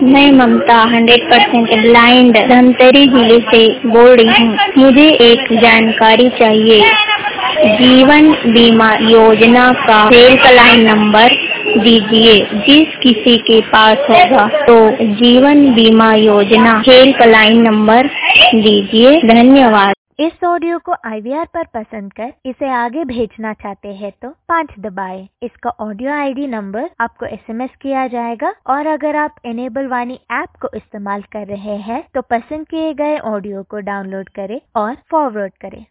मैं ममता 100% ब्लाइंड धमतरी जिले से बोल रही हूँ। मुझे एक जानकारी चाहिए। जीवन बीमा योजना का हेल्पलाइन नंबर दीजिए। जिस किसी के पास होगा तो जीवन बीमा योजना हेल्पलाइन नंबर दीजिए। धन्यवाद। इस ऑडियो को IVR पर पसंद कर इसे आगे भेजना चाहते हैं तो 5 दबाएं। इसका ऑडियो ID नंबर आपको SMS किया जाएगा और अगर आप इनेबल वाणी ऐप को इस्तेमाल कर रहे हैं तो पसंद किए गए ऑडियो को डाउनलोड करें और फॉरवर्ड करें।